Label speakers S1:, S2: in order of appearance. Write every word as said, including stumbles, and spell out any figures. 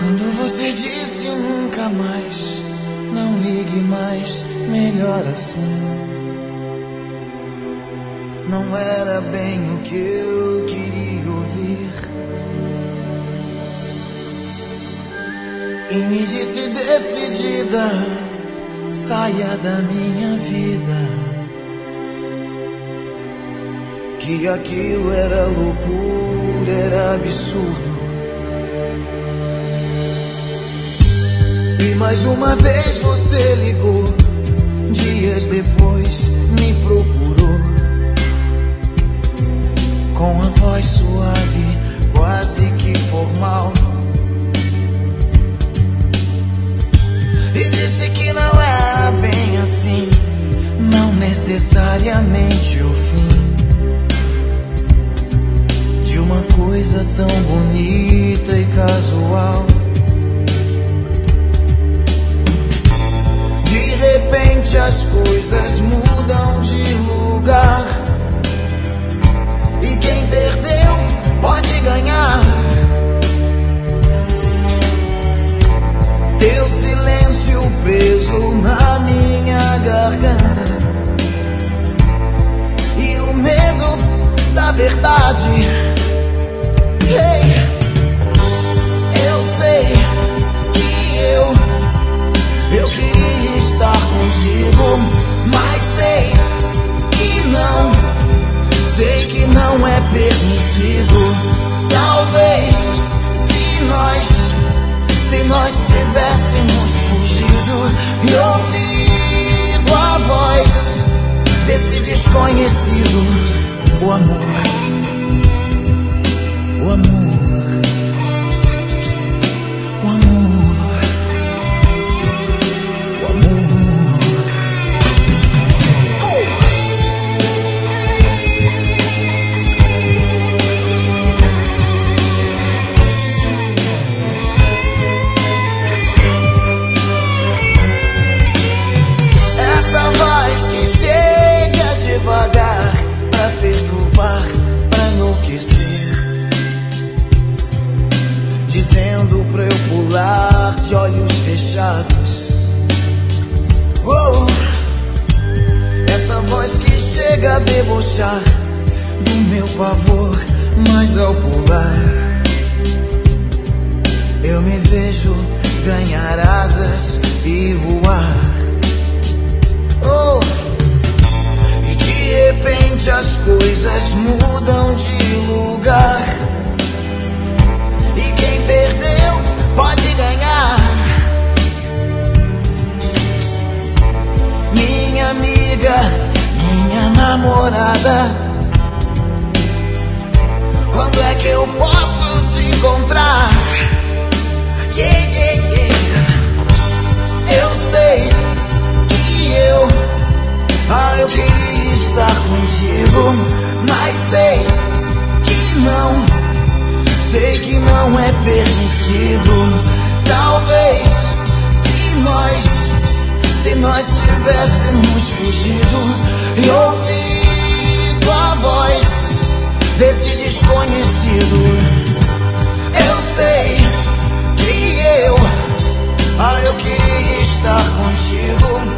S1: Quando você disse nunca mais, não ligue mais, melhor assim. Não era bem o que eu queria ouvir. E me disse decidida, saia da minha vida, que aquilo era loucura, era absurdo. E mais uma vez você ligou, dias depois me procurou, com a voz suave, quase que formal, e disse que não era bem assim, não necessariamente o fim de uma coisa tão bonita e casual. De repente as coisas mudam de lugar, e quem perdeu pode ganhar. Teu silêncio preso na minha garganta, e o medo da verdade. Hey, eu sei que eu, eu queria estar contigo, mas sei que não, sei que não é permitido. Talvez se nós, se nós tivéssemos fugido e ouvido a voz desse desconhecido, o amor, o amor, o amor, o amor. Essa voz que chega devagar pra perturbar, pra enlouquecer, dizendo pra eu pular de olhos fechados. Oh, essa voz que chega a debochar do meu pavor, mas ao pular eu me vejo ganhar asas e voar. Oh, e de repente as coisas mudam de lugar, e quem perdeu pode ganhar. Minha amiga, minha namorada, quando é que eu posso te encontrar? Yeah, yeah, yeah. Eu sei que eu, ah, eu queria estar contigo, mas sei que não, sei que não é permitido. Talvez se nós, se nós tivéssemos fugido e ouvido a voz desse desconhecido. Eu sei que eu, ah, eu queria estar contigo,